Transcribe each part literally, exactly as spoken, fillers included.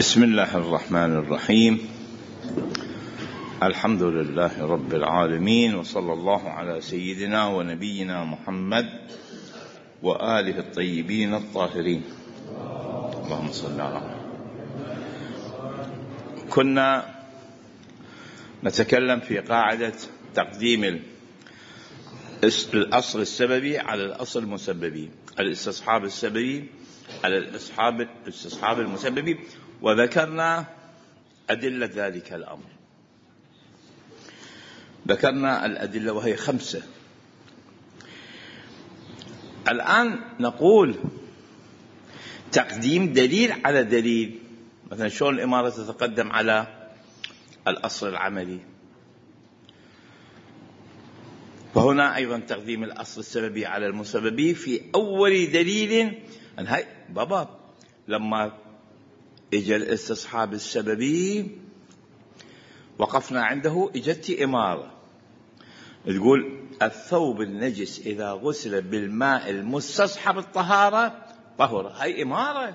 بسم الله الرحمن الرحيم. الحمد لله رب العالمين، وصلى الله على سيدنا ونبينا محمد وآله الطيبين الطاهرين. اللهم صل على محمد. كنا نتكلم في قاعدة تقديم الأصل السببي على الأصل المسببي، الاستصحاب السببي على الاستصحاب المسببي، وذكرنا أدلة ذلك الأمر. ذكرنا الأدلة وهي خمسة. الآن نقول تقديم دليل على دليل. مثلا شلون الإمارة تتقدم على الأصل العملي، وهنا أيضا تقديم الأصل السببي على المسببي في أول دليل. أن هاي بابا لما إجا الاستصحاب السببي وقفنا عنده، إجت إمارة تقول الثوب النجس إذا غسل بالماء المستصحب الطهارة طهر. هاي إمارة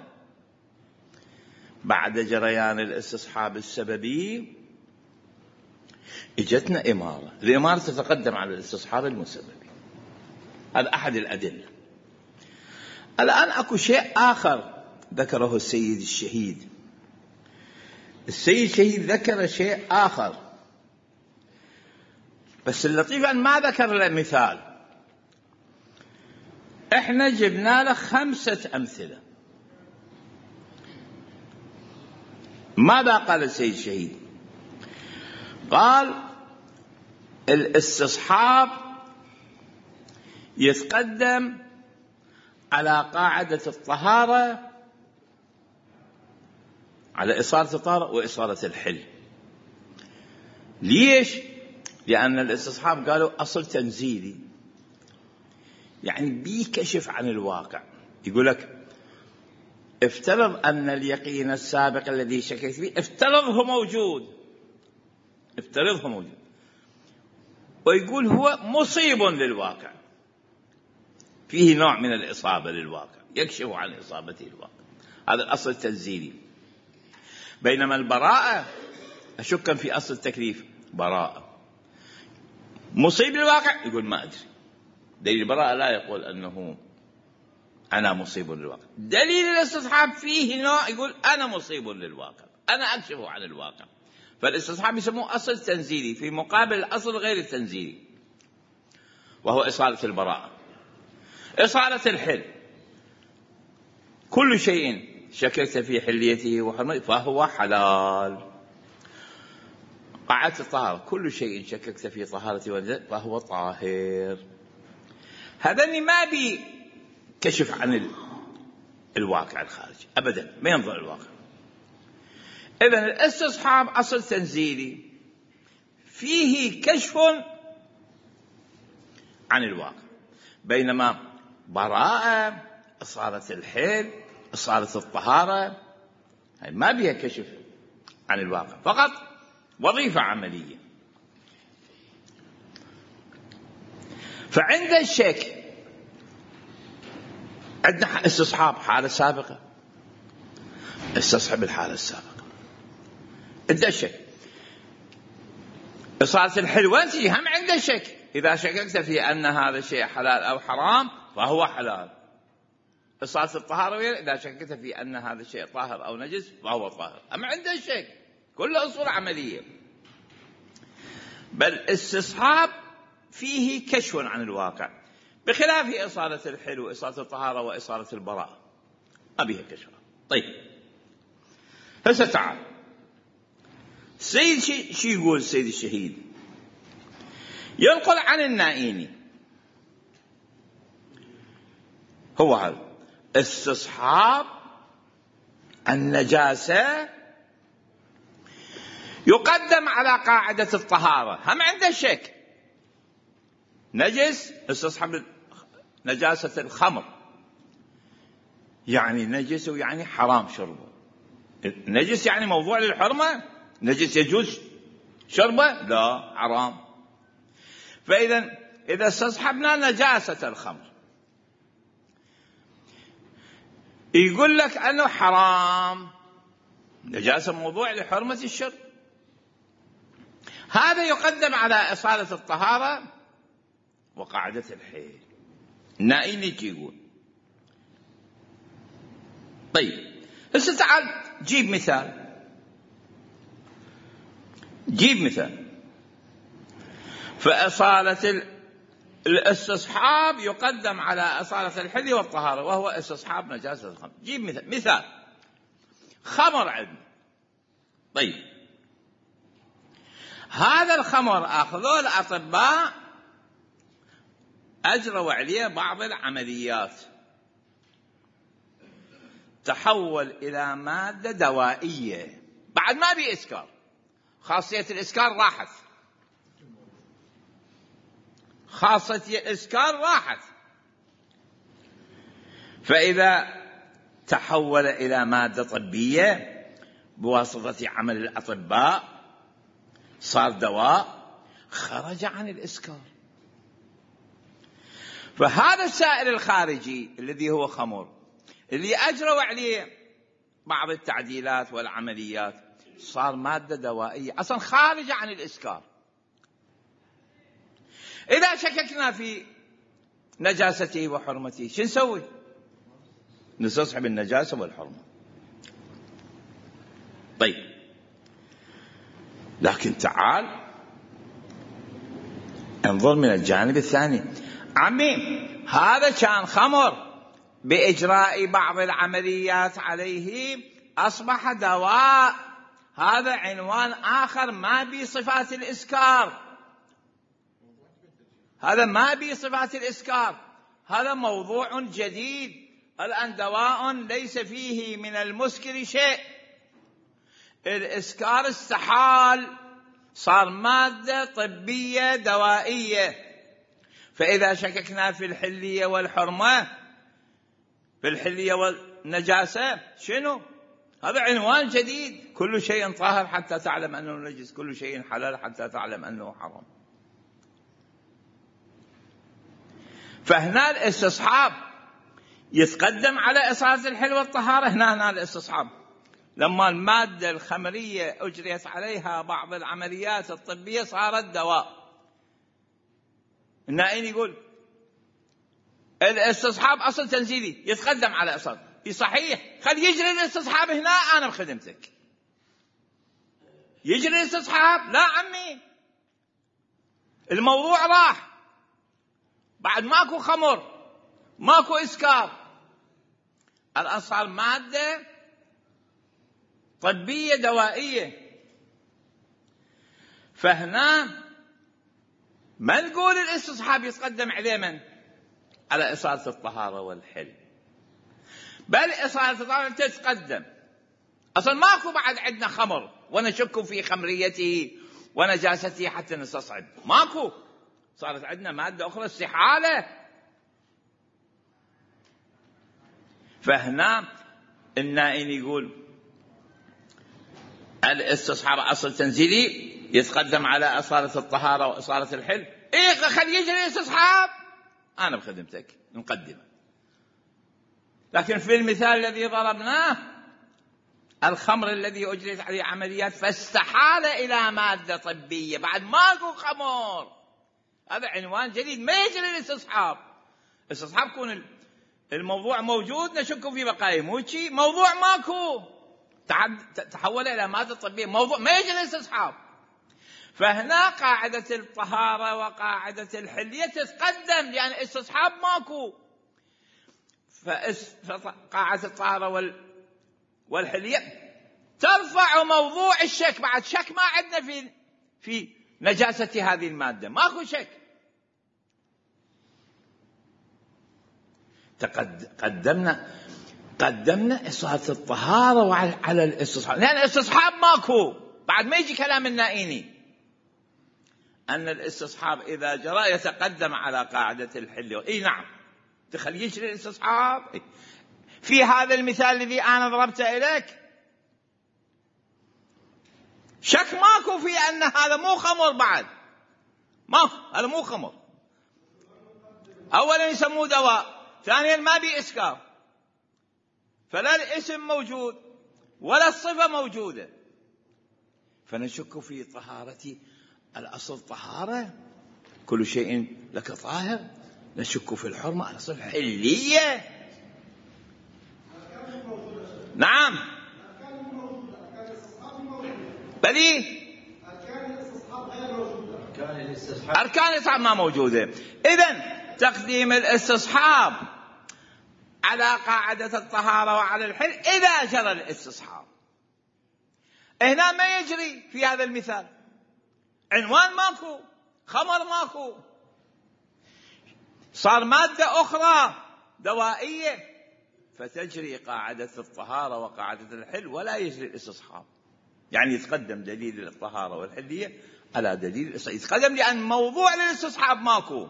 بعد جريان الاستصحاب السببي إجتنا إمارة. الإمارة تتقدم على الاستصحاب المسببي. هذا أحد الأدلة. الآن أكو شيء آخر ذكره السيد الشهيد. السيد الشهيد ذكر شيء آخر، بس اللطيف أن ما ذكر له مثال. إحنا جبنا له خمسة أمثلة. ماذا قال السيد الشهيد؟ قال الاستصحاب يتقدم على قاعدة الطهارة، على إصالة الطهارة وإصالة الحل. ليش؟ لأن الاستصحاب قالوا أصل تنزيلي، يعني بيكشف عن الواقع. يقول لك افترض أن اليقين السابق الذي شككت فيه افترضه موجود، افترضه موجود، ويقول هو مصيب للواقع، فيه نوع من الإصابة للواقع، يكشف عن إصابته الواقع. هذا الأصل التنزيلي. بينما البراءة أشك في أصل التكليف، براءة مصيب للواقع، يقول ما أدري. دليل البراءة لا يقول أنه أنا مصيب للواقع. دليل الاستصحاب فيه نوع يقول أنا مصيب للواقع، أنا أكشف عن الواقع. فالاستصحاب يسموه أصل تنزيلي في مقابل الأصل غير التنزيلي، وهو إصالة البراءة. إصالة الحل، كل شيء شككت في حليته وحرمته فهو حلال. قاعدة الطهارة، كل شيء شككت في طهارته فهو طاهر. هذا ما بي كشف عن الواقع الخارجي أبدا، ما ينظر الواقع. إذن الاستصحاب أصل تنزيلي فيه كشف عن الواقع، بينما براءة إصالة الحل إصالة الطهارة ما بيها كشف عن الواقع، فقط وظيفة عملية. فعند الشك عندنا استصحاب حالة سابقة، استصحب الحالة السابقة. عند الشك إصالة الحل وين تجي؟ هم عند الشك. إذا شككت في أن هذا الشيء حلال أو حرام فهو حلال. إصالة الطهارة إذا شككت في أن هذا الشيء طاهر أو نجس فهو طاهر. أما عند الشك كل أصول عملية. بل استصحاب فيه كشف عن الواقع، بخلاف إصالة الحل وإصالة الطهارة وإصالة البراءة ما بيها كشف. طيب هسه تعال السيد شي يقول السيد الشهيد؟ ينقل عن النائيني، هو هذا استصحاب النجاسة يقدم على قاعدة الطهارة. هم عند الشك نجس استصحاب نجاسة الخمر، يعني نجس يعني حرام شربه. نجس يعني موضوع للحرمة، نجس يجوز شربه؟ لا، حرام. فإذا إذا استصحبنا نجاسة الخمر يقول لك أنه حرام، نجاسة موضوع لحرمة الشرب. هذا يقدم على إصالة الطهارة وقاعدة الحيل. النائين يجي يقول طيب هسه تعال جيب مثال، جيب مثال. فإصالة الاستصحاب يقدم على إصالة الحل والطهارة، وهو استصحاب نجاسة الخمر. جيب مثال. مثال خمر عندنا. طيب هذا الخمر أخذوه الأطباء أجروا عليه بعض العمليات، تحول إلى مادة دوائية بعد ما بي إسكار، خاصية الإسكار راحت، خاصية الإسكار راحت. فإذا تحول إلى مادة طبية بواسطة عمل الأطباء صار دواء، خرج عن الإسكار. فهذا السائل الخارجي الذي هو خمر اللي أجروا عليه بعض التعديلات والعمليات صار مادة دوائية أصلا خارجة عن الإسكار. إذا شككنا في نجاسته وحرمته شو نسوي؟ نستصحب النجاسة والحرمة. طيب لكن تعال انظر من الجانب الثاني. عمي هذا كان خمر بإجراء بعض العمليات عليه أصبح دواء، هذا عنوان آخر ما بصفات الإسكار، هذا ما بصفات الإسكار، هذا موضوع جديد. الآن دواء ليس فيه من المسكر شيء، الإسكار استحال، صار مادة طبية دوائية. فإذا شككنا في الحلية والحرمة، في الحلية والنجاسة، شنو؟ هذا عنوان جديد. كل شيء طاهر حتى تعلم أنه نجس، كل شيء حلال حتى تعلم أنه حرام. فهنا الاستصحاب يتقدم على إصالة الحل والطهارة. هنا هنا الاستصحاب لما المادة الخمرية أجريت عليها بعض العمليات الطبية صارت دواء. النائين يقول الاستصحاب أصل تنزيلي يتقدم على إصالة. صحيح، خل يجري الاستصحاب هنا، أنا بخدمتك. يجري الاستصحاب، لا عمي الموضوع راح، بعد ماكو خمر، ماكو إسكار، الآن صار مادة طبية دوائية. فهنا ما نقول الاستصحاب يتقدم عليه من؟ على إصالة الطهارة والحل، بل إصالة الطهارة تتقدم. أصلا ماكو بعد عندنا خمر ونشك في خمريته ونجاسته حتى نستصعب، ماكو، صارت عندنا مادة أخرى استحالة. فهنا النائين يقول الاستصحاب أصل تنزيلي يتقدم على إصالة الطهارة وإصالة الحل. إيه خلي يجري الاستصحاب، أنا بخدمتك نقدمه. لكن في المثال الذي ضربناه الخمر الذي أجريت عليه عمليات فاستحال إلى مادة طبية بعد ماكو خمر، هذا عنوان جديد ما يجري الاستصحاب. الاستصحاب يكون الموضوع موجود نشك في بقائه، مو شيء موضوع ماكو تحول إلى مادة طبية، موضوع ما يجري الاستصحاب. فهنا قاعدة الطهارة وقاعدة الحلية تتقدم لأن استصحاب ماكو. فقاعدة الطهارة والحلية ترفع موضوع الشك، بعد شك ما عندنا في في نجاسة هذه المادة، ماكو شك. قدمنا قدمنا إصالة الطهارة على الاستصحاب، لأن الاستصحاب ماكو، بعد ما يجي كلام النائيني أن الاستصحاب إذا جرى يتقدم على قاعدة الحل. إيه نعم، تخلي يجري الاستصحاب. في هذا المثال الذي أنا ضربته إليك شك ماكو في أن هذا مو خمر، بعد ما هذا مو خمر. أولا يسموه دواء، ثانيا ما بي إسكار، فلا الاسم موجود ولا الصفة موجودة، فنشك في طهارة الأصل طهارة، كل شيء لك طاهر. نشك في الحرمة الأصل حلية. نعم بلي أركان الاستصحاب ما موجودة. إذن تقديم الاستصحاب على قاعدة الطهارة وعلى الحل إذا جرى الاستصحاب. هنا ما يجري في هذا المثال، عنوان ماكو، خمر ماكو، صار مادة أخرى دوائية، فتجري قاعدة الطهارة وقاعدة الحل ولا يجري الاستصحاب. يعني يتقدم دليل الطهارة والحلية على دليل الاستصحاب، يتقدم لأن موضوع الاستصحاب ماكو،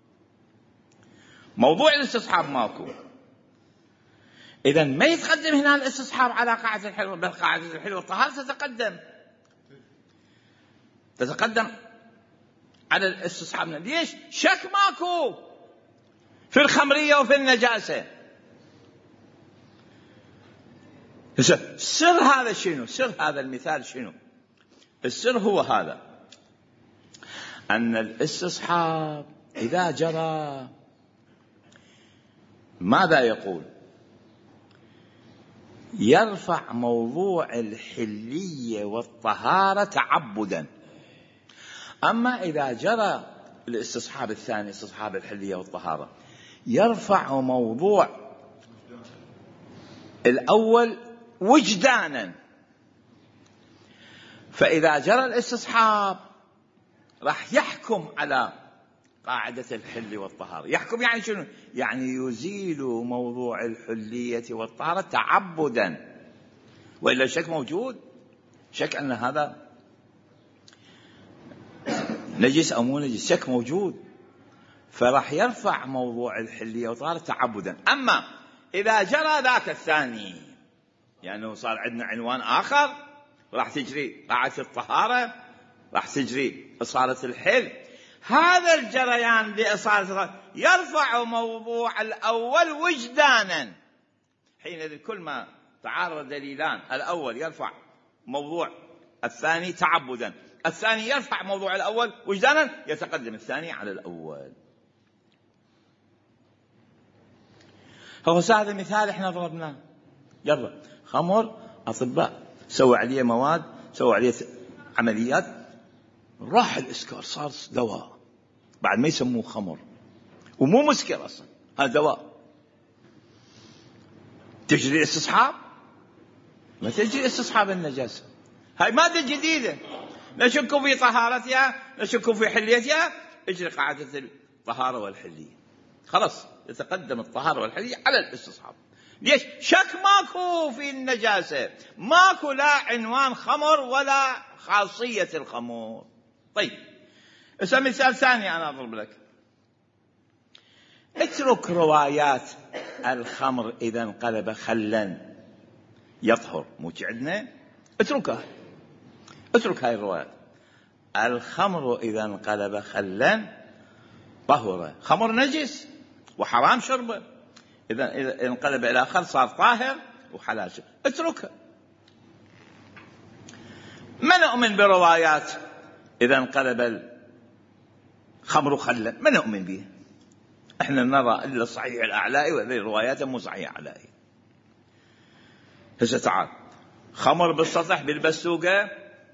موضوع الاستصحاب ماكو. إذن ما يتقدم هنا الاستصحاب على قاعدة الحل، بل قاعدة الحل والطهارة تتقدم تتقدم على الاستصحاب. ليش؟ شك ماكو في الخمرية وفي النجاسة. سر هذا شنو؟ سر هذا المثال شنو؟ السر هو هذا، أن الاستصحاب إذا جرى ماذا يقول؟ يرفع موضوع الحلية والطهارة تعبدا. أما إذا جرى الاستصحاب الثاني، استصحاب الحلية والطهارة، يرفع موضوع الأول وجدانا. فإذا جرى الاستصحاب راح يحكم على قاعدة الحل والطهارة. يحكم يعني شنو؟ يعني يزيل موضوع الحلية والطهارة تعبدا، وإلا شك موجود، شك أن هذا نجس أو مو نجس، شك موجود، فراح يرفع موضوع الحلية والطهارة تعبدا. أما إذا جرى ذاك الثاني، يعني صار عندنا عنوان آخر، راح تجري قاعدة الطهارة، راح تجري إصالة الحل، هذا الجريان لإصالة يرفع موضوع الأول وجدانا. حينئذ كل ما تعارض دليلان، الأول يرفع موضوع الثاني تعبدا، الثاني يرفع موضوع الأول وجدانا، يتقدم الثاني على الأول. هو هذا مثال احنا ضربناه. يلا خمر، أطباء سووا عليه مواد، سووا عليه عمليات، راح الإسكار، صار دواء، بعد ما يسموه خمر ومو مسكر أصلا، هذا دواء. تجري استصحاب؟ ما تجري استصحاب النجاسة. هاي مادة جديدة، نشك في طهارتها، نشك في حليتها، اجري قاعدة الطهارة والحلية، خلاص يتقدم الطهارة والحلية على الاستصحاب. ليش؟ شك ماكو في النجاسة، ماكو لا عنوان خمر ولا خاصية الخمر. طيب اسم مثال ثاني أنا أضرب لك. اترك روايات الخمر إذا انقلب خلا يطهر، مو عندنا، اتركها، اترك هاي الروايات. الخمر إذا انقلب خلا طهر، خمر نجس وحرام شربه، إذا انقلب إلى خل صار طاهر وحلال شربه، اتركها. ما نؤمن بروايات إذا انقلب الخمر خلا، ما نؤمن بها. احنا نرى إلا الصحيح الأعلائي، وهذه الروايات مو صحيح أعلائي. هسه تعال، خمر بالسطح بالبسوقة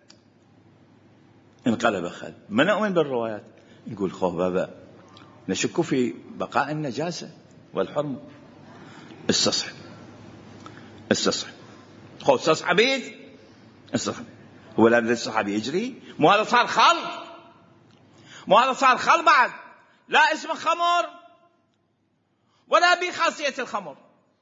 انقلب خل، ما نؤمن بالروايات، نقول خوف بابا نشك في بقاء النجاسة والحرمة. استصحب استصحب خوف استصحبيت استصحب. هو لا الاستصحاب يجري؟ مو هذا صار خل، مو هذا صار خل بعد، لا اسم خمر ولا بخاصية الخمر،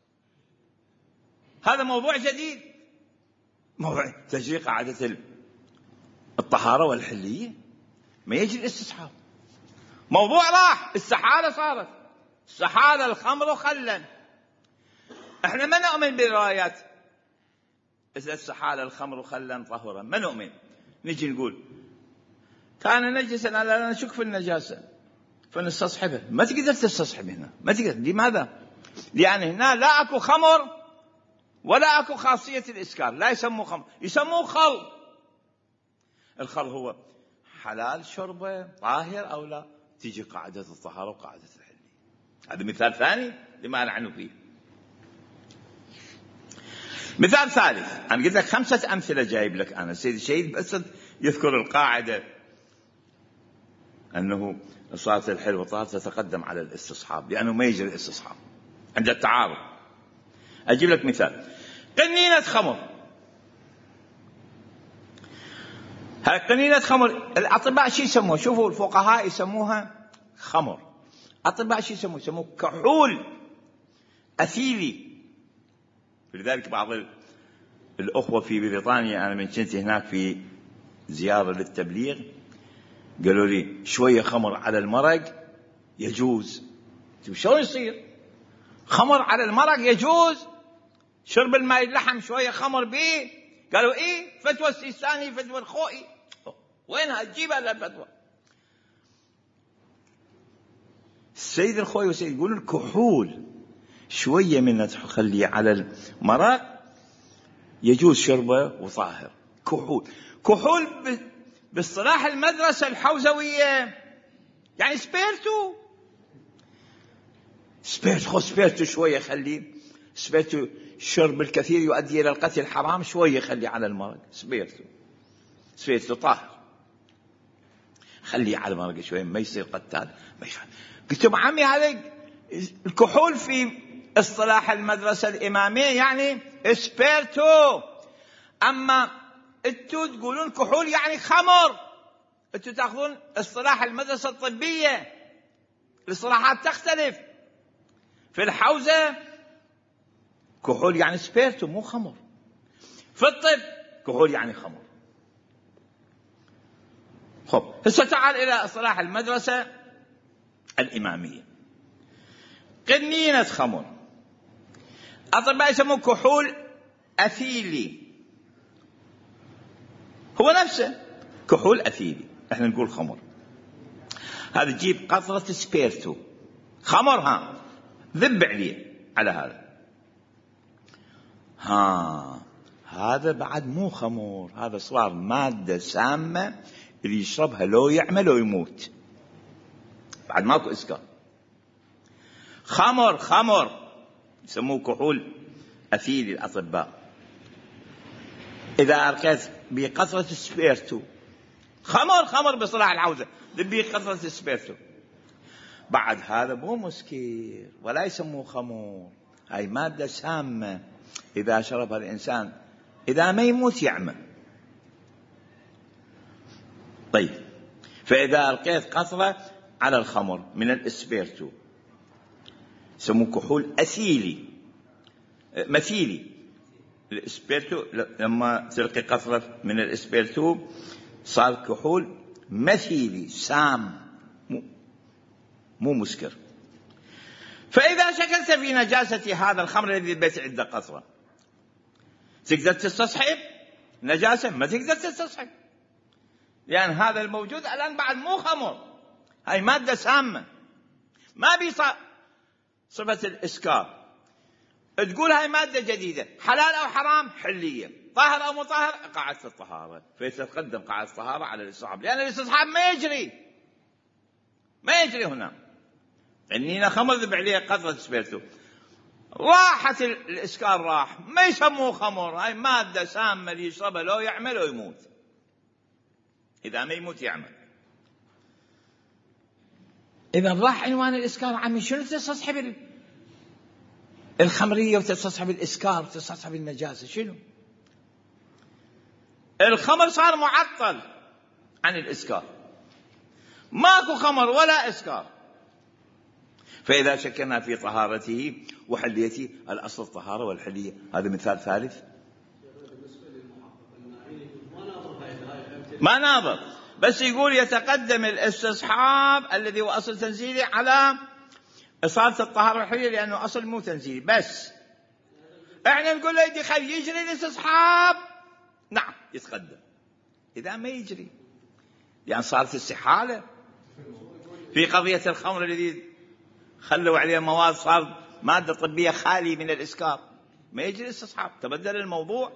هذا موضوع جديد، موضوع تجري قاعدة الطهارة والحلية، ما يجري الاستصحاب. موضوع راح، السحالة صارت، السحالة الخمر خلا. احنا ما نؤمن بالروايات إذا السحالة الخمر خلا طهرا، ما نؤمن. نجي نقول كان نجسا لا نشك في النجاسة فنستصحبه، ما تقدر تستصحب هنا، ما تقدر. لماذا؟ لأن هنا لا أكو خمر ولا أكو خاصية الإسكار، لا يسموه خمر، يسموه خل. الخل هو حلال شربه طاهر أو لا، تيجي قاعدة الطهارة وقاعدة الحل. هذا مثال ثاني لما نحن فيه. مثال ثالث، أنا قلت لك خمسة أمثلة جايب لك أنا. سيد الشهيد بس يذكر القاعدة أنه صلاة الحل والطهارة تتقدم على الاستصحاب، لأنه ما يجري الاستصحاب عند التعارض. أجيب لك مثال، قنينة خمر. هاي قنينة خمر، الأطباء شو يسموها؟ شوفوا الفقهاء يسموها خمر، أطباء شو يسموه؟ يسموه كحول أثيلي. لذلك بعض الأخوة في بريطانيا، أنا من كنت هناك في زيارة للتبليغ، قالوا لي شوية خمر على المرق يجوز. شلون يصير خمر على المرق يجوز؟ شرب الماء اللحم شوية خمر به؟ قالوا إيه، فتوى السيستاني فتوى الخوئي. وينها تجيبها للفتوى؟ السيد الخوئي والسيد يقولون الكحول شوية منها تخليه على المرق يجوز شربه وطاهر. كحول كحول باصطلاح المدرسة الحوزوية يعني سبيرتو. سبيرتو خو سبيرتو شوية خليه، سبيرتو الشرب الكثير يؤدي إلى القتل حرام، شوية خليه على المرق. سبيرتو سبيرتو طاهر، خليه على المرق شوية ما يصير قتال ما يفعل. قلت له عمي هذا الكحول في اصطلاح المدرسة الإمامية يعني سبيرتو، أما انتوا تقولون كحول يعني خمر. انتوا تأخذون اصطلاح المدرسة الطبية، الاصطلاحات تختلف. في الحوزة كحول يعني سبيرتو مو خمر، في الطب كحول يعني خمر. خب هسه تعال إلى اصطلاح المدرسة الإمامية. قنينة خمر، أطباء يسموه كحول أثيلي، هو نفسه كحول أثيلي، احنا نقول خمر. هذا تجيب قطرة سبيرتو خمر، ها ذب عليه على هذا، ها هذا بعد مو خمر، هذا صار مادة سامة اللي يشربها لو يعمل لو يموت، بعد ماكو إسكار. خمر خمر يسموه كحول أثيلي الأطباء. إذا أرقيت بقطرة سبيرتو خمر خمر بصلاح العوزة ذبي قطرة سبيرتو، بعد هذا مو مسكير ولا يسموه خمر، هاي مادة سامة إذا شربها الإنسان إذا ما يموت يعمى. طيب فإذا ألقيت قطرة على الخمر من الإسبيرتو يسموه كحول أثيلي مثيلي. الإسبيرتو لما تلقي قطرة من الإسبيرتو صار كحول مثيلي سام مو, مو مسكر. فإذا شكلت في نجاسة هذا الخمر الذي بيت عنده قطرة تقدر تستصحب نجاسة؟ ما تقدر تستصحب، لأن يعني هذا الموجود الآن بعد مو خمر، هاي مادة سامة ما بيصير صفة الإسكار. تقول هاي مادة جديدة حلال أو حرام؟ حلية. طاهر أو مطهر؟ قاعدة الطهارة، فيتقدم قاعدة الطهارة على الاستصحاب، لأن الاستصحاب ما يجري ما يجري هنا. إننا خمر ذب عليه قطرة سبيرتو راحت الإسكار راح، ما يسموه خمر، هاي مادة سامة اللي يشربها لو يعمل لو يموت، إذا ما يموت يعمل. إذا راح عنوان الإسكار عمي شنو تستصحب الخمرية وتستصحب الإسكار وتستصحب النجاسة؟ شنو الخمر صار معطل عن الإسكار، ماكو خمر ولا إسكار. فإذا شكنا في طهارته وحليته، الأصل الطهارة والحلية. هذا مثال ثالث ما ناظر، بس يقول يتقدم الاستصحاب الذي هو أصل تنزيلي على إصالة الطهارة والحلية، لأنه أصل مو تنزيلي. بس احنا نقول له يدي خلي يجري الاستصحاب، نعم يتقدم. إذا ما يجري يعني صارت استحالة في قضية الخمر الذي خلوا عليه مواد، صار مادة طبية خالية من الإسكار. ما يجري استصحاب، تبدل الموضوع.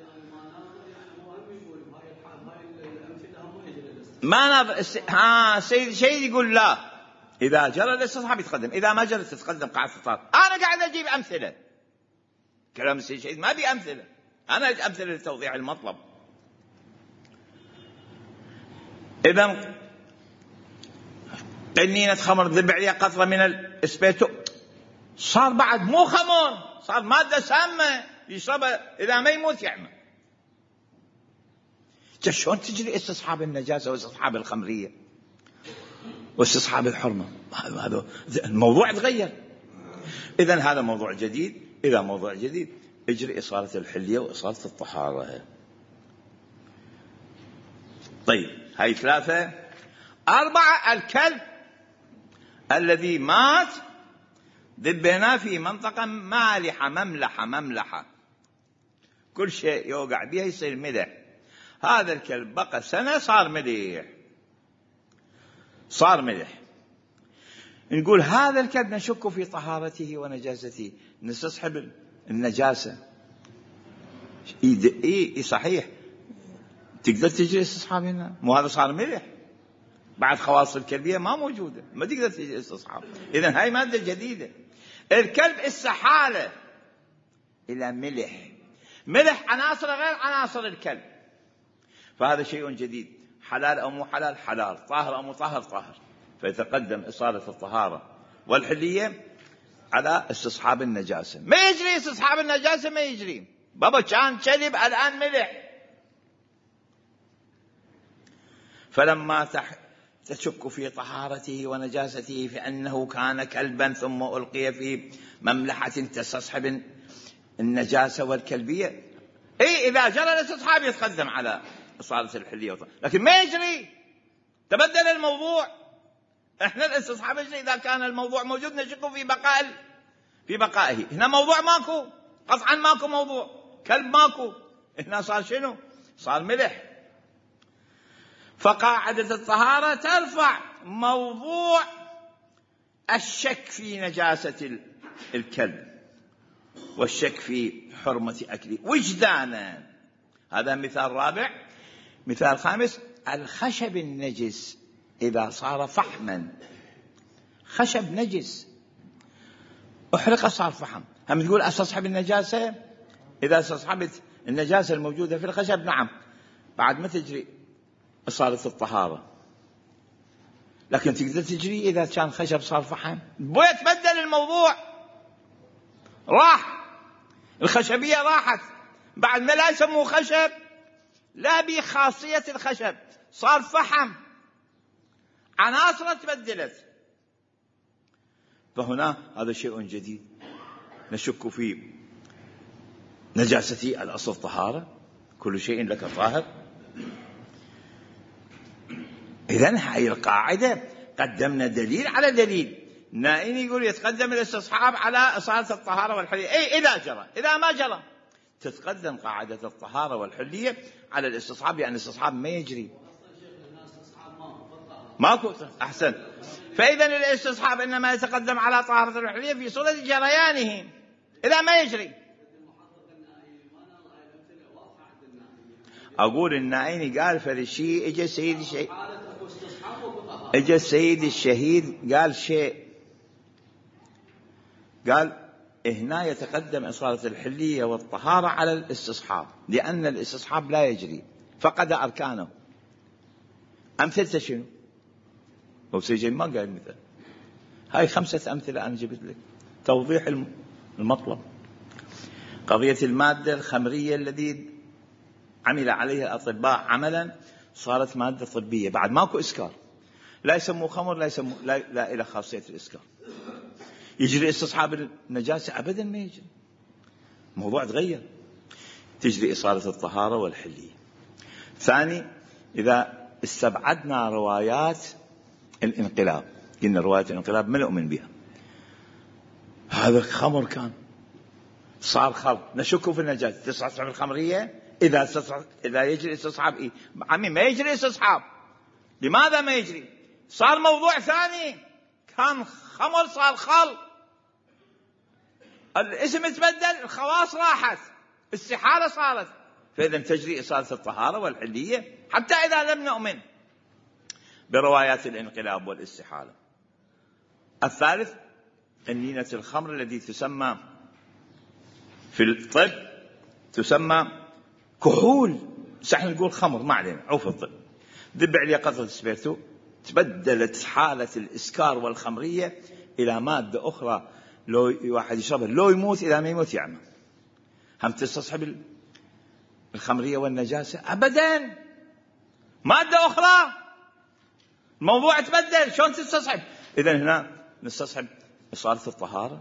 ما ناظر ها سيد شيء يقول لا، إذا جرى الاستصحاب يتقدم، إذا ما جرى تتقدم قاعدة الطهارة. أنا قاعد أجيب أمثلة، كلام السيد شيء ما بي أمثلة، أنا أجيب أمثلة لتوضيح المطلب. إذا قنينة خمر ذب عليها قطرة من الإسبيتو، صار بعد مو خمر، صار مادة سامة يشربها، إذا ما يموت يعمى. شلون تجري استصحاب النجاسة واستصحاب الخمرية واستصحاب الحرمة؟ هذا الموضوع تغير. إذن هذا موضوع جديد. إذا موضوع جديد اجري إصالة الحلية وإصالة الطهارة. طيب هاي ثلاثة. أربعة، الكلب الذي مات ذبيناه في منطقة مالحة مملحة مملحة، كل شيء يوقع بها يصير ملح. هذا الكلب بقى سنة صار مليح، صار ملح. نقول هذا الكلب نشك في طهارته ونجاسته، نستصحب النجاسة. إيه صحيح، تقدر تجري استصحاب هنا، مو هذا صار ملح بعد خواص الكلبية ما موجودة، ما تقدر تجري استصحاب. إذن هاي مادة جديدة. الكلب استحالة إلى ملح، ملح عناصر غير عناصر الكلب، فهذا شيء جديد. حلال أو مو حلال؟ حلال. طاهر أو مو طاهر؟ طاهر. فيتقدم إصالة الطهارة والحلية على استصحاب النجاسة. ما يجري استصحاب النجاسة، ما يجري. بابا كان كلب الآن ملح، فلما تشك في طهارته ونجاسته فإنه كان كلبا ثم ألقي في مملحة تستصحب النجاسة والكلبية، إيه إذا جرى الاستصحاب يتقدم على إصالة الحلية، لكن ما يجري، تبدل الموضوع. إحنا الاستصحاب يجري إذا كان الموضوع موجود، نشك في بقاء في بقائه. هنا موضوع ماكو، قطعا ماكو موضوع، كلب ماكو، هنا صار شنو؟ صار ملح. فقاعدة الطهارة ترفع موضوع الشك في نجاسة الكلب والشك في حرمة أكله وجدانا. هذا مثال رابع. مثال خامس، الخشب النجس إذا صار فحما، خشب نجس أحرق صار فحم، هم تقول استصحب النجاسة؟ إذا استصحبت النجاسة الموجودة في الخشب نعم، بعد ما تجري إصالة الطهارة، لكن تقدر تجري إذا كان خشب صار فحم. بويت بدل الموضوع، راح الخشبية راحت، بعد ما لا يسموه خشب، لا بخاصية الخشب، صار فحم، عناصر تبدلت. فهنا هذا شيء جديد، نشك في نجاسة الأصل طهارة، كل شيء لك طاهر. إذن هاي القاعدة قدمنا دليل على دليل. نائين يقول يتقدم الاستصحاب على إصالة الطهارة والحلية، أي إذا جرى. إذا ما جرى تتقدم قاعدة الطهارة والحلية على الاستصحاب، يعني الاستصحاب ما يجري، ماكو. أحسن. فإذا الاستصحاب إنما يتقدم على طهارة الحلية في صورة جريانه، إذا ما يجري. أقول النائين قال فالشيء إجا سيد الشيء إجا السيد الشهيد قال شيء، قال هنا يتقدم إصالة الحلية والطهارة على الاستصحاب، لأن الاستصحاب لا يجري، فقد أركانه. أمثلة شنو؟ هو سيجي ما قال مثل هاي خمسة أمثلة أنا جبت لك توضيح المطلب. قضية المادة الخمرية الذي عمل عليها الأطباء عملا صارت مادة طبية، بعد ماكو إسكار، لا يسموه خمر، لا يسموه لا, لا إلى خاصية الإسكار. يجري استصحاب النجاسة؟ أبدا ما يجري، موضوع تغير، تجري إصالة الطهارة والحلية. ثاني، إذا استبعدنا روايات الانقلاب، قلنا روايات الانقلاب ما نؤمن بها، هذا خمر كان صار خلط، نشك في النجاسة، تستصحب الخمرية إذا إذا يجري استصحاب. إيه عمي ما يجري استصحاب، لماذا ما يجري؟ صار موضوع ثاني، كان خمر صار خل، الاسم تبدل، الخواص راحت، استحالة صارت، فإذا تجري إصالة الطهارة والحلية حتى إذا لم نؤمن بروايات الانقلاب والاستحالة. الثالث قنينة الخمر التي تسمى في الطب تسمى كحول، صحيح نقول خمر ما علينا، عوف الطب. ذب عليها قطرة السبيرتو، تبدلت حالة الإسكار والخمرية إلى مادة أخرى، لو واحد يشربها لو يموت، إذا ما يموت يعمى. هم تستصحب الخمرية والنجاسة؟ أبدا، مادة أخرى، الموضوع تبدل، شلون تستصحب؟ إذن هنا نستصحب إصالة الطهارة.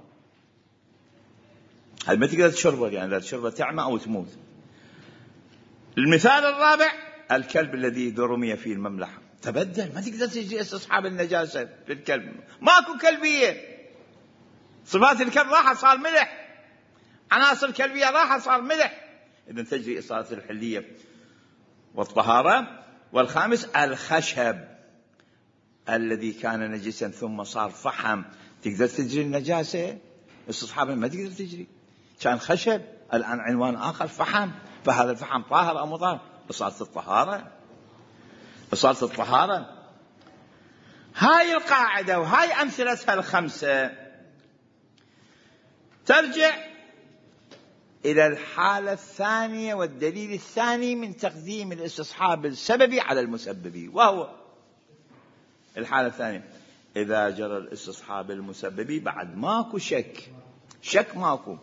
هذا ما تقدر تشربه، يعني إذا تشربه تعمى أو تموت. المثال الرابع الكلب الذي رمي فيه المملحة، تبدل، ما تقدر تجي استصحاب النجاسة في الكلب، ماكو كلبية، صفات الكلب راحت صار ملح، عناصر الكلبية راحت صار ملح، إذن تجري إصالة الحلية والطهارة. والخامس الخشب الذي كان نجسا ثم صار فحم، تقدر تجري النجاسة استصحابا؟ ما تقدر تجري، كان خشب الآن عنوان آخر فحم، فهذا الفحم طاهر أو مطهر؟ إصالة الطهارة، إصالة الطهارة. هاي القاعدة وهاي أمثلتها الخمسة ترجع إلى الحالة الثانية والدليل الثاني من تقديم الاستصحاب السببي على المسببي، وهو الحالة الثانية إذا جرى الاستصحاب المسببي بعد ماكو شك، شك ماكو،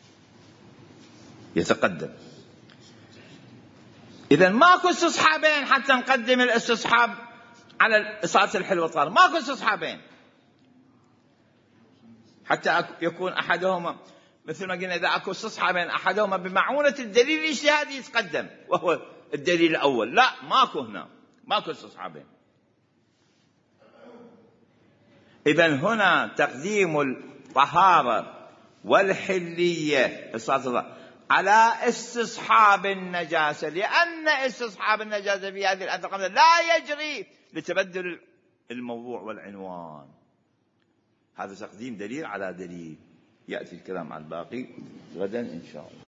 يتقدم. إذا ماكو استصحابين حتى نقدم الاستصحاب على إصالة الحل والطهارة، ماكو استصحابين حتى يكون أحدهما، مثل ما قلنا إذا أكو استصحابين أحدهما بمعونة الدليل الاجتهادي يتقدم وهو الدليل الأول، لا ماكو هنا، ماكو استصحابين. إذن هنا تقديم الطهارة والحلية على استصحاب النجاسة، لأن استصحاب النجاسة في هذه الأدلة لا يجري لتبدل الموضوع والعنوان. هذا تقديم دليل على دليل، يأتي الكلام عن الباقي غدا إن شاء الله.